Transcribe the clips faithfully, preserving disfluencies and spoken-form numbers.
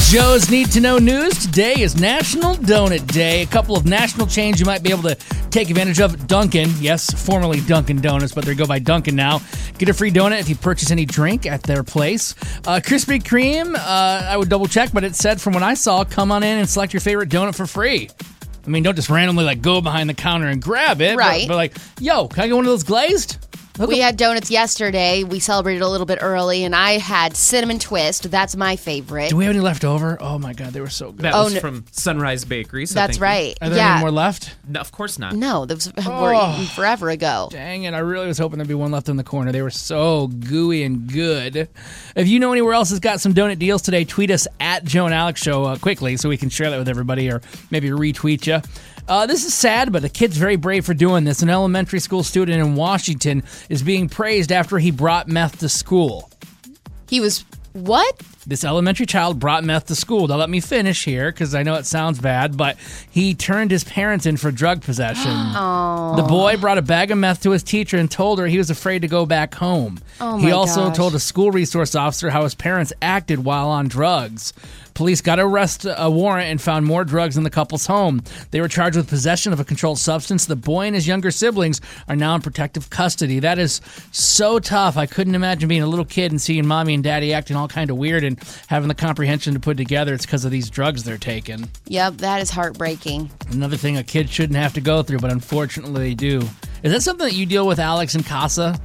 Joe's Need to Know News. Today is National Donut Day. A couple of national chains you might be able to take advantage of. Dunkin', yes, formerly Dunkin' Donuts, but they go by Dunkin' now. Get a free donut if you purchase any drink at their place. Uh, Krispy Kreme, uh, I would double check, but it said from what I saw, come on in and select your favorite donut for free. I mean, don't just randomly like go behind the counter and grab it. Right. But, but like, yo, can I get one of those glazed? Look we up. had donuts yesterday. We celebrated a little bit early, and I had cinnamon twist. That's my favorite. Do we have any left over? Oh my God, they were so good. That Oh, was no. from Sunrise Bakery. So That's thank you. right. Are there yeah. any more left? No, of course not. No, those Oh. were eaten forever ago. Dang it, I really was hoping there'd be one left in the corner. They were so gooey and good. If you know anywhere else that's got some donut deals today, tweet us at Joe and Alex Show uh, quickly so we can share that with everybody or maybe retweet you. Uh, this is sad, but the kid's very brave for doing this. An elementary school student in Washington is being praised after he brought meth to school. He was, what? This elementary child brought meth to school. Now, let me finish here because I know it sounds bad, but he turned his parents in for drug possession. Oh. The boy brought a bag of meth to his teacher and told her he was afraid to go back home. Oh, he my also gosh. told a school resource officer how his parents acted while on drugs. Police got arrest a warrant and found more drugs in the couple's home. They were charged with possession of a controlled substance. The boy and his younger siblings are now in protective custody. That is so tough. I couldn't imagine being a little kid and seeing mommy and daddy acting all kind of weird and having the comprehension to put together it's because of these drugs they're taking. Yep, that is heartbreaking. Another thing a kid shouldn't have to go through, but unfortunately they do. Is that something that you deal with, Alex, in Casa?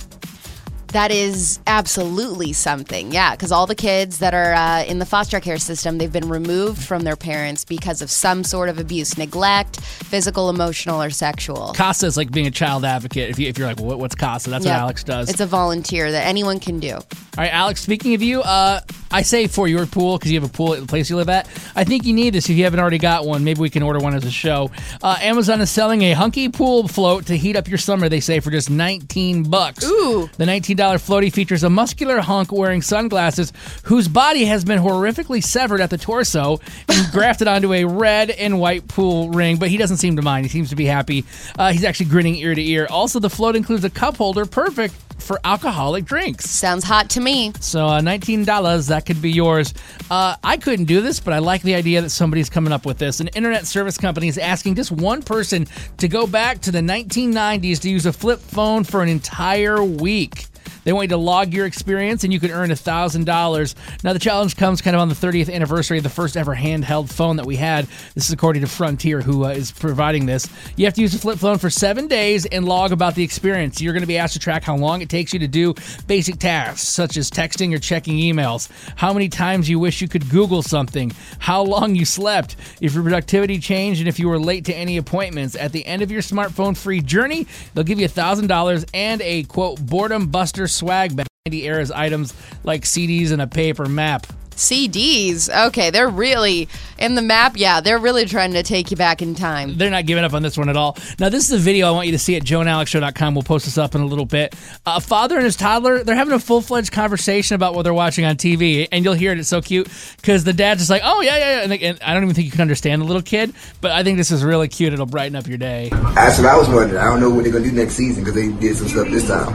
That is absolutely something, yeah, because all the kids that are uh, in the foster care system, they've been removed from their parents because of some sort of abuse, neglect, physical, emotional, or sexual. Casa is like being a child advocate. If, you, if you're like, well, what, what's Casa? That's Yep. what Alex does. It's a volunteer that anyone can do. All right, Alex, speaking of you, uh, I say for your pool, because you have a pool at the place you live at, I think you need this if you haven't already got one. Maybe we can order one as a show. Uh, Amazon is selling a hunky pool float to heat up your summer, they say, for just nineteen bucks. Ooh. The nineteen dollars floaty features a muscular hunk wearing sunglasses whose body has been horrifically severed at the torso and grafted onto a red and white pool ring, but he doesn't seem to mind. He seems to be happy. Uh, he's actually grinning ear to ear. Also, the float includes a cup holder, perfect for alcoholic drinks. Sounds hot to me. So uh, nineteen dollars, that could be yours. Uh, I couldn't do this, but I like the idea that somebody's coming up with this. An internet service company is asking just one person to go back to the nineteen nineties to use a flip phone for an entire week. They want you to log your experience, and you can earn one thousand dollars. Now, the challenge comes kind of on the thirtieth anniversary of the first ever handheld phone that we had. This is according to Frontier, who uh, is providing this. You have to use a flip phone for seven days and log about the experience. You're going to be asked to track how long it takes you to do basic tasks, such as texting or checking emails, how many times you wish you could Google something, how long you slept, if your productivity changed, and if you were late to any appointments. At the end of your smartphone-free journey, they'll give you one thousand dollars and a, quote, boredom buster swag bag. Andy Era's items like C Ds and a paper map. C Ds. Okay, they're really, in the map, yeah, they're really trying to take you back in time. They're not giving up on this one at all. Now, this is a video I want you to see at joe and alex show dot com. We'll post this up in a little bit. A father and his toddler, they're having a full-fledged conversation about what they're watching on T V, and you'll hear it. It's so cute because the dad's just like, oh, yeah, yeah, yeah. And, and I don't even think you can understand the little kid, but I think this is really cute. It'll brighten up your day. That's what I was wondering. I don't know what they're going to do next season because they did some stuff this time.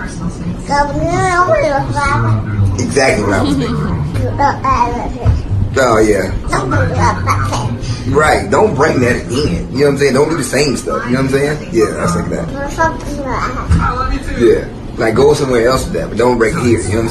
Exactly what I was thinking. Oh, yeah. Right. Don't bring that in. You know what I'm saying? Don't do the same stuff. You know what I'm saying? Yeah, I was thinking that. Yeah. Like, go somewhere else with that, but don't bring it here. You know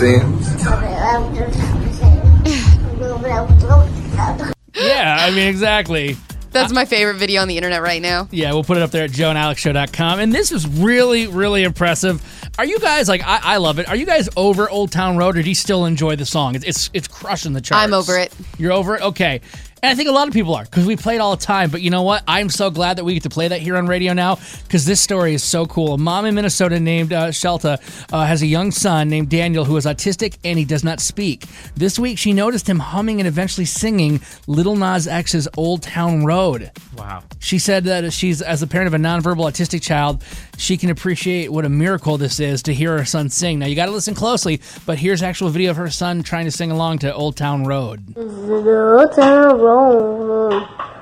what I'm saying? Yeah, I mean, exactly. That's my favorite video on the internet right now. Yeah, we'll put it up there at joe and alex show dot com. And this was really, really impressive. Are you guys, like, I, I love it. Are you guys over Old Town Road, or do you still enjoy the song? It's, it's, it's crushing the charts. I'm over it. You're over it? Okay. And I think a lot of people are, because we play it all the time. But you know what? I'm so glad that we get to play that here on radio now, because this story is so cool. A mom in Minnesota named uh, Shelta uh, has a young son named Daniel who is autistic and he does not speak. This week, she noticed him humming and eventually singing Lil Nas X's Old Town Road. Wow. She said that she's, as a parent of a nonverbal autistic child, she can appreciate what a miracle this is to hear her son sing. Now, you got to listen closely, but here's actual video of her son trying to sing along to Old Town Road. Old Town Road. Old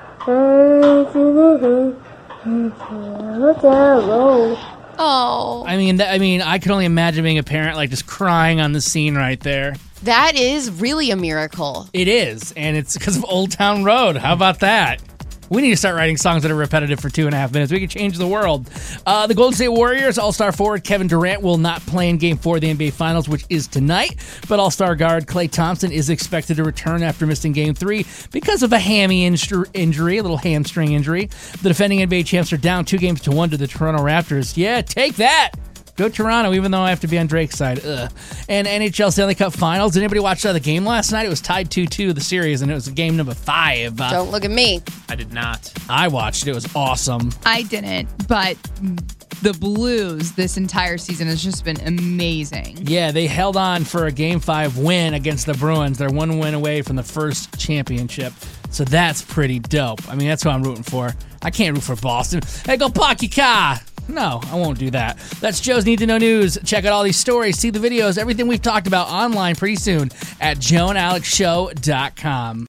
Town Road. Oh. I mean, that, I mean, I could only imagine being a parent, like, just crying on the scene right there. That is really a miracle. It is, and it's because of Old Town Road. How about that? We need to start writing songs that are repetitive for two and a half minutes. We can change the world. Uh, the Golden State Warriors All-Star forward Kevin Durant will not play in Game four of the N B A Finals, which is tonight. But All-Star guard Klay Thompson is expected to return after missing Game three because of a hammy inju- injury, a little hamstring injury. The defending N B A champs are down two games to one to the Toronto Raptors. Yeah, take that! Go Toronto, even though I have to be on Drake's side. Ugh. And N H L Stanley Cup Finals. Did anybody watch uh, the game last night? It was tied two two, the series, and it was game number five. Uh, Don't look at me. I did not. I watched it. It was awesome. I didn't, but the Blues this entire season has just been amazing. Yeah, they held on for a Game five win against the Bruins. They're one win away from the first championship. So that's pretty dope. I mean, that's who I'm rooting for. I can't root for Boston. Hey, go Pocky Ka! No, I won't do that. That's Joe's Need to Know News. Check out all these stories, see the videos, everything we've talked about online pretty soon at joe and alex show dot com.